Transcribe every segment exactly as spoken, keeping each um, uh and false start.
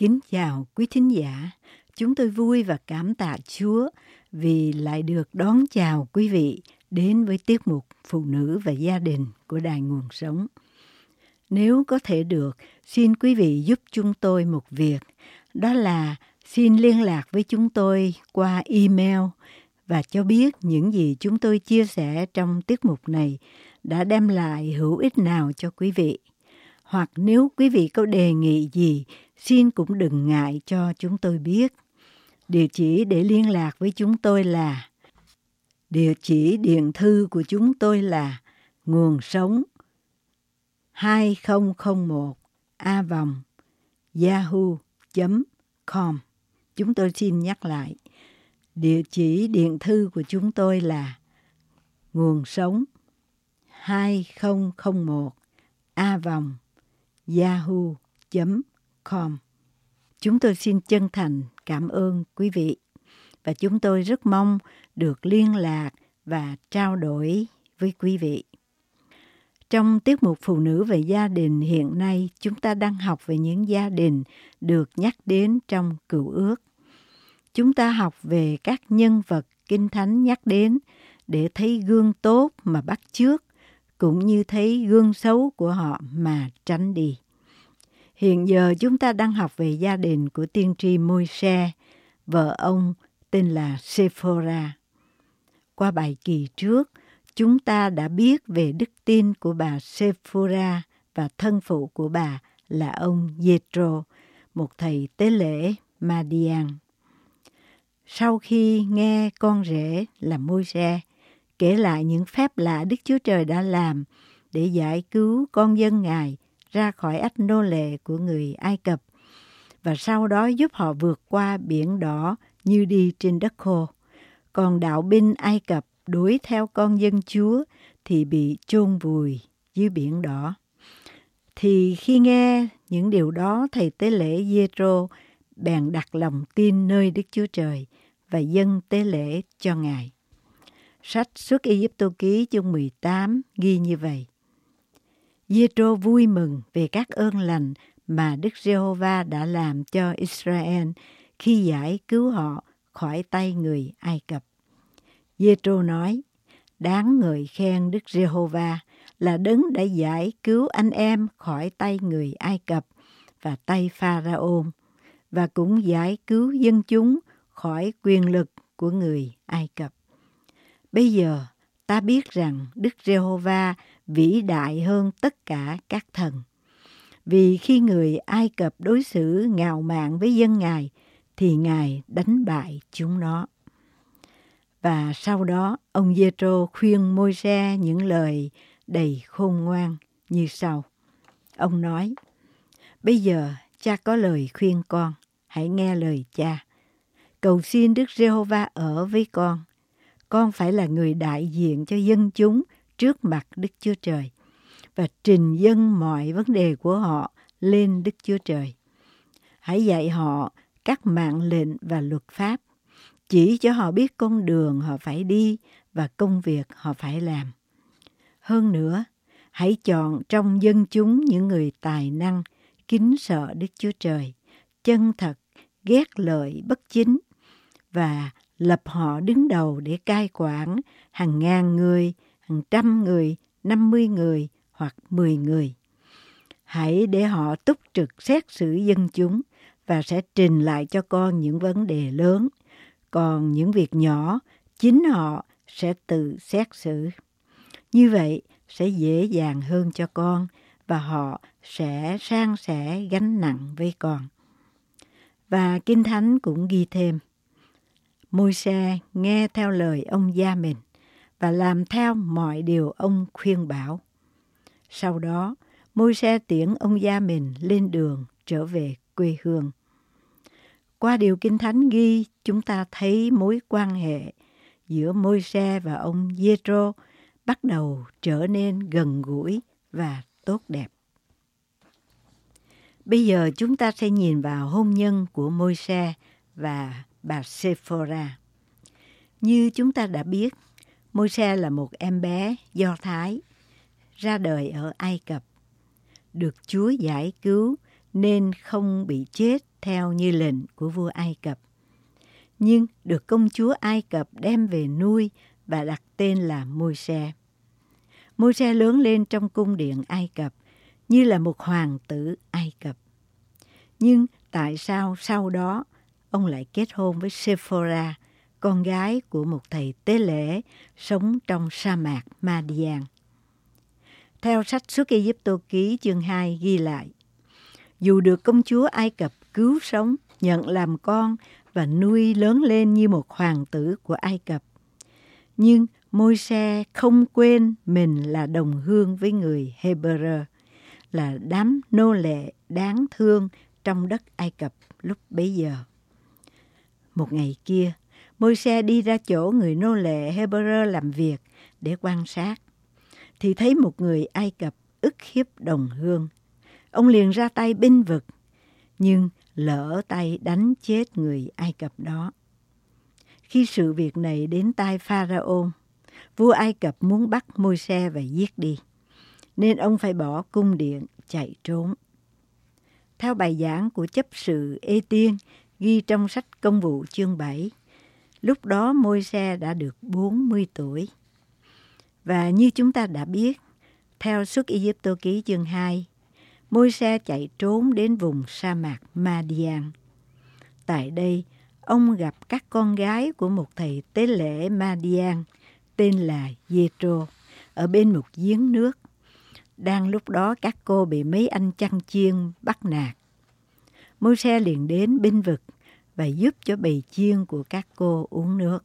Kính chào quý thính giả, chúng tôi vui và cảm tạ Chúa vì lại được đón chào quý vị đến với tiết mục Phụ nữ và gia đình của Đài Nguồn Sống. Nếu có thể được, xin quý vị giúp chúng tôi một việc, đó là xin liên lạc với chúng tôi qua email và cho biết những gì chúng tôi chia sẻ trong tiết mục này đã đem lại hữu ích nào cho quý vị. Hoặc nếu quý vị có đề nghị gì, xin cũng đừng ngại cho chúng tôi biết. Địa chỉ để liên lạc với chúng tôi là Địa chỉ điện thư của chúng tôi là nguồn sống hai không không một a vòng yahoo chấm com. Chúng tôi xin nhắc lại. Địa chỉ điện thư của chúng tôi là nguồn sống hai không không một a vòng yahoo chấm com. Chúng tôi xin chân thành cảm ơn quý vị và chúng tôi rất mong được liên lạc và trao đổi với quý vị. Trong tiết mục Phụ nữ về gia đình hiện nay, chúng ta đang học về những gia đình được nhắc đến trong Cựu Ước. Chúng ta học về các nhân vật Kinh Thánh nhắc đến để thấy gương tốt mà bắt chước, cũng như thấy gương xấu của họ mà tránh đi. Hiện giờ chúng ta đang học về gia đình của tiên tri Môi-se, vợ ông tên là Sephora. Qua bài kỳ trước, chúng ta đã biết về đức tin của bà Sephora và thân phụ của bà là ông Giê-trô, một thầy tế lễ Ma-đi-an. Sau khi nghe con rể là Môi-se kể lại những phép lạ Đức Chúa Trời đã làm để giải cứu con dân Ngài ra khỏi ách nô lệ của người Ai Cập, và sau đó giúp họ vượt qua biển đỏ như đi trên đất khô. Còn đạo binh Ai Cập đuổi theo con dân Chúa thì bị chôn vùi dưới biển đỏ. Thì khi nghe những điều đó, thầy tế lễ Giê-trô bèn đặt lòng tin nơi Đức Chúa Trời và dâng tế lễ cho Ngài. Sách Xuất Ai-cập ký chương mười tám ghi như vậy. Giê-trô vui mừng về các ơn lành mà Đức Giê-hô-va đã làm cho Israel khi giải cứu họ khỏi tay người Ai Cập. Giê-trô nói, đáng ngợi khen Đức Giê-hô-va là đấng đã giải cứu anh em khỏi tay người Ai Cập và tay Pha-ra-ôn, và cũng giải cứu dân chúng khỏi quyền lực của người Ai Cập. Bây giờ ta biết rằng Đức Giê-hô-va vĩ đại hơn tất cả các thần. Vì khi người Ai Cập đối xử ngạo mạn với dân Ngài, thì Ngài đánh bại chúng nó. Và sau đó, ông Giê-trô khuyên Môi-se những lời đầy khôn ngoan như sau. Ông nói, bây giờ cha có lời khuyên con, hãy nghe lời cha. Cầu xin Đức Giê-hô-va ở với con. Con phải là người đại diện cho dân chúng trước mặt Đức Chúa Trời và trình dâng mọi vấn đề của họ lên Đức Chúa Trời. Hãy dạy họ các mạng lệnh và luật pháp, chỉ cho họ biết con đường họ phải đi và công việc họ phải làm. Hơn nữa, hãy chọn trong dân chúng những người tài năng, kính sợ Đức Chúa Trời, chân thật, ghét lợi bất chính, và lập họ đứng đầu để cai quản hàng ngàn người, hàng trăm người, năm mươi người hoặc mười người. Hãy để họ túc trực xét xử dân chúng và sẽ trình lại cho con những vấn đề lớn. Còn những việc nhỏ, chính họ sẽ tự xét xử. Như vậy sẽ dễ dàng hơn cho con và họ sẽ san sẻ gánh nặng với con. Và Kinh Thánh cũng ghi thêm, Môi-se nghe theo lời ông gia mình và làm theo mọi điều ông khuyên bảo. Sau đó, Môi-se tiễn ông gia mình lên đường trở về quê hương. Qua điều Kinh Thánh ghi, chúng ta thấy mối quan hệ giữa Môi-se và ông Giê-trô bắt đầu trở nên gần gũi và tốt đẹp. Bây giờ chúng ta sẽ nhìn vào hôn nhân của Môi-se và bà Sephora. Như chúng ta đã biết, Môi-se là một em bé Do Thái, ra đời ở Ai Cập, được Chúa giải cứu nên không bị chết theo như lệnh của vua Ai Cập. Nhưng được công chúa Ai Cập đem về nuôi và đặt tên là Môi-se. Môi-se lớn lên trong cung điện Ai Cập như là một hoàng tử Ai Cập. Nhưng tại sao sau đó ông lại kết hôn với Sephora, con gái của một thầy tế lễ sống trong sa mạc Madian? Theo sách Xuất Ai-cập ký chương hai ghi lại, dù được công chúa Ai Cập cứu sống, nhận làm con và nuôi lớn lên như một hoàng tử của Ai Cập, nhưng Môi-se không quên mình là đồng hương với người Hebrew, là đám nô lệ đáng thương trong đất Ai Cập lúc bấy giờ. Một ngày kia, Môi-se đi ra chỗ người nô lệ Hebrew làm việc để quan sát, thì thấy một người Ai Cập ức hiếp đồng hương. Ông liền ra tay bênh vực, nhưng lỡ tay đánh chết người Ai Cập đó. Khi sự việc này đến tai Pharaoh, vua Ai Cập muốn bắt Môi-se và giết đi, nên ông phải bỏ cung điện chạy trốn. Theo bài giảng của chấp sự Ê-tiên ghi trong sách Công vụ chương bảy, lúc đó Môi-se đã được bốn mươi tuổi. Và như chúng ta đã biết, theo Xuất Ai-cập ký chương hai, Môi-se chạy trốn đến vùng sa mạc Madian. Tại đây, ông gặp các con gái của một thầy tế lễ Madian tên là Giê-trô ở bên một giếng nước. Đang lúc đó các cô bị mấy anh chăn chiên bắt nạt. Môi-se liền đến bênh vực và giúp cho bầy chiên của các cô uống nước.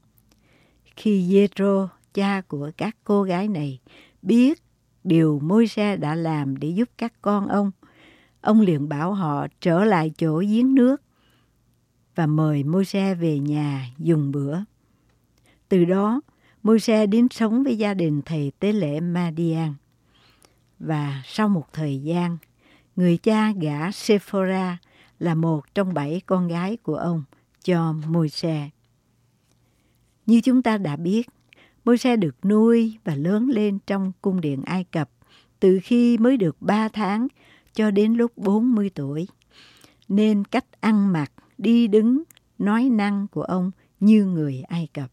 Khi Giê-trô, cha của các cô gái này, biết điều Môi-se đã làm để giúp các con ông, ông liền bảo họ trở lại chỗ giếng nước và mời Môi-se về nhà dùng bữa. Từ đó, Môi-se đến sống với gia đình thầy tế lễ Madian. Và sau một thời gian, người cha gả Sephora là một trong bảy con gái của ông cho Môi-se. Như chúng ta đã biết, Môi-se được nuôi và lớn lên trong cung điện Ai Cập từ khi mới được ba tháng cho đến lúc bốn mươi tuổi. Nên cách ăn mặc, đi đứng, nói năng của ông như người Ai Cập.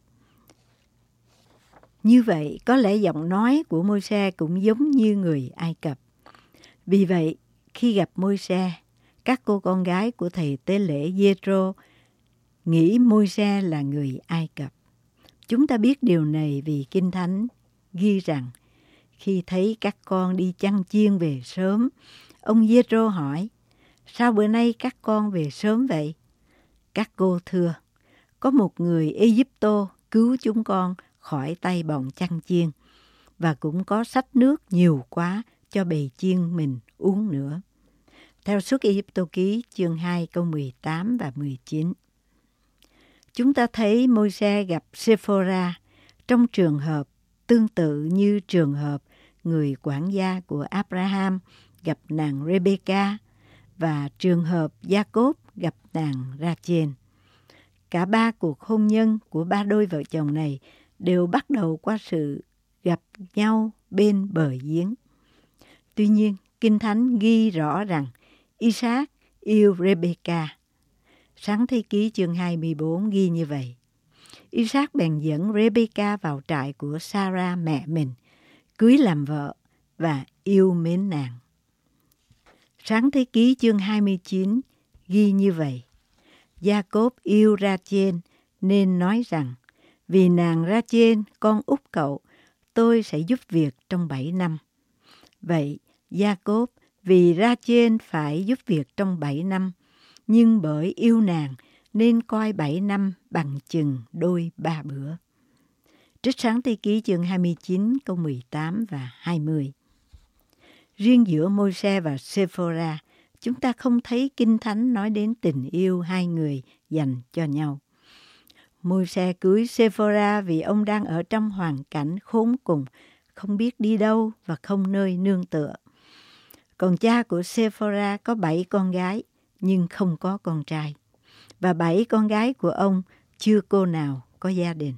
Như vậy, có lẽ giọng nói của Môi-se cũng giống như người Ai Cập. Vì vậy, khi gặp Môi-se, các cô con gái của thầy tế lễ Giê-trô nghĩ Môi-se là người Ai Cập. Chúng ta biết điều này vì Kinh Thánh ghi rằng khi thấy các con đi chăn chiên về sớm, ông Giê-trô hỏi, sao bữa nay các con về sớm vậy? Các cô thưa, có một người Ê-díp-tô cứu chúng con khỏi tay bọn chăn chiên, và cũng có xách nước nhiều quá cho bầy chiên mình uống nữa. Theo Xuất Ai-cập ký chương hai câu mười tám và mười chín. Chúng ta thấy Môi-se gặp Sephora trong trường hợp tương tự như trường hợp người quản gia của Abraham gặp nàng Rebecca và trường hợp Gia-cốp gặp nàng Ra-chên. Cả ba cuộc hôn nhân của ba đôi vợ chồng này đều bắt đầu qua sự gặp nhau bên bờ giếng. Tuy nhiên, Kinh Thánh ghi rõ rằng Isaac yêu Rebecca. Sáng thế ký chương hai mươi bốn ghi như vậy. Isaac bèn dẫn Rebecca vào trại của Sarah mẹ mình, cưới làm vợ và yêu mến nàng. Sáng thế ký chương hai mươi chín ghi như vậy. Gia-cốp yêu Ra-chên nên nói rằng, vì nàng Ra-chên con út cậu, tôi sẽ giúp việc trong bảy năm. Vậy, Gia-cốp vì Ra-chên phải giúp việc trong bảy năm, nhưng bởi yêu nàng nên coi bảy năm bằng chừng đôi ba bữa. Trích Sáng thế ký chương hai mươi chín câu mười tám và hai mươi. Riêng giữa Môi-se và Sephora, chúng ta không thấy Kinh Thánh nói đến tình yêu hai người dành cho nhau. Môi-se cưới Sephora vì ông đang ở trong hoàn cảnh khốn cùng, không biết đi đâu và không nơi nương tựa. Còn cha của Sephora có bảy con gái, nhưng không có con trai. Và bảy con gái của ông chưa cô nào có gia đình.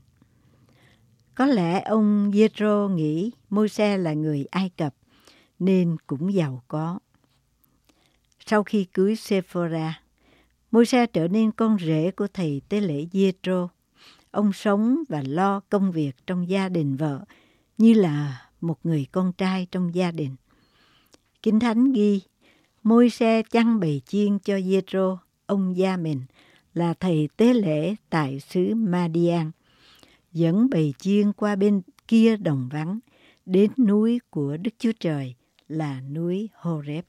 Có lẽ ông Giê-trô nghĩ Môi-se là người Ai Cập, nên cũng giàu có. Sau khi cưới Sephora, Môi-se trở nên con rể của thầy tế lễ Giê-trô. Ông sống và lo công việc trong gia đình vợ như là một người con trai trong gia đình. Kinh Thánh ghi, Môi-se chăn bầy chiên cho Giê-trô, ông gia mình, là thầy tế lễ tại xứ Ma-đi-an, dẫn bầy chiên qua bên kia đồng vắng, đến núi của Đức Chúa Trời là núi Hô-rép.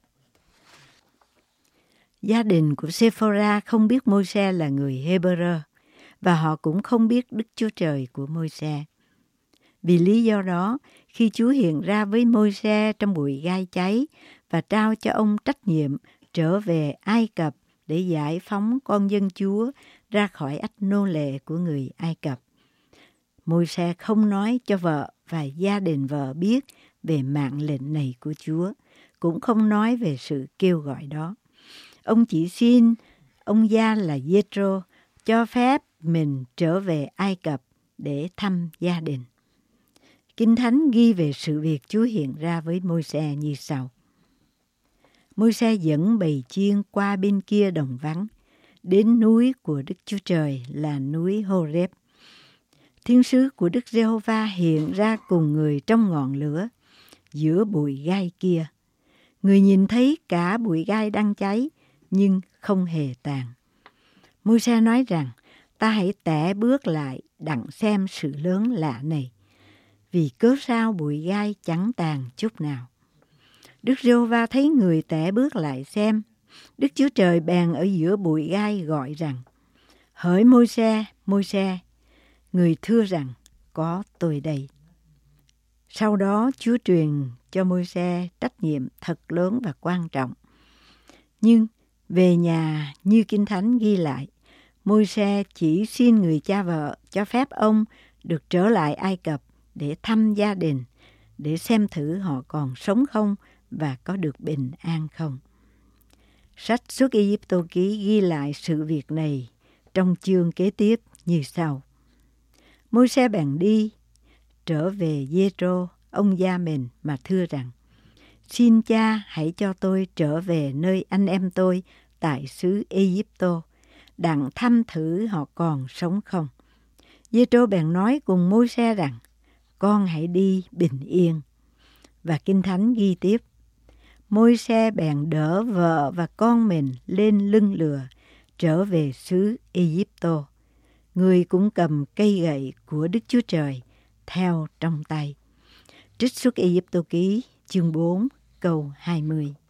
Gia đình của Sephora không biết Môi-se là người Hê-bơ-rơ, và họ cũng không biết Đức Chúa Trời của Môi-se. Vì lý do đó, khi Chúa hiện ra với Môi-se trong bụi gai cháy và trao cho ông trách nhiệm trở về Ai Cập để giải phóng con dân Chúa ra khỏi ách nô lệ của người Ai Cập, Môi-se không nói cho vợ và gia đình vợ biết về mạng lệnh này của Chúa, cũng không nói về sự kêu gọi đó. Ông chỉ xin ông gia là Giê-trô cho phép mình trở về Ai Cập để thăm gia đình. Kinh Thánh ghi về sự việc Chúa hiện ra với Môi-se như sau. Môi-se dẫn bầy chiên qua bên kia đồng vắng, đến núi của Đức Chúa Trời là núi Hô-rép. Thiên sứ của Đức Giê-hô-va hiện ra cùng người trong ngọn lửa, giữa bụi gai kia. Người nhìn thấy cả bụi gai đang cháy, nhưng không hề tàn. Môi-se nói rằng, ta hãy tẻ bước lại đặng xem sự lớn lạ này, vì cớ sao bụi gai chẳng tàn chút nào. Đức Giê-hô-va thấy người tẻ bước lại xem, Đức Chúa Trời bèn ở giữa bụi gai gọi rằng, hỡi Môi-se, Môi-se, người thưa rằng, có tôi đây. Sau đó Chúa truyền cho Môi-se trách nhiệm thật lớn và quan trọng. Nhưng về nhà như Kinh Thánh ghi lại, Môi-se chỉ xin người cha vợ cho phép ông được trở lại Ai Cập để thăm gia đình, để xem thử họ còn sống không và có được bình an không. Sách Xuất Ai-cập ký ghi lại sự việc này trong chương kế tiếp như sau. Môi-se bèn đi, trở về Giê-trô, ông gia mình mà thưa rằng, xin cha hãy cho tôi trở về nơi anh em tôi tại xứ Ai-cập, đặng thăm thử họ còn sống không. Giê-trô bèn nói cùng Môi-se rằng, con hãy đi bình yên. Và Kinh Thánh ghi tiếp, Môi-se bèn đỡ vợ và con mình lên lưng lừa, trở về xứ Ai-cập. Người cũng cầm cây gậy của Đức Chúa Trời theo trong tay. Trích Xuất Ai-cập ký chương bốn câu hai mươi.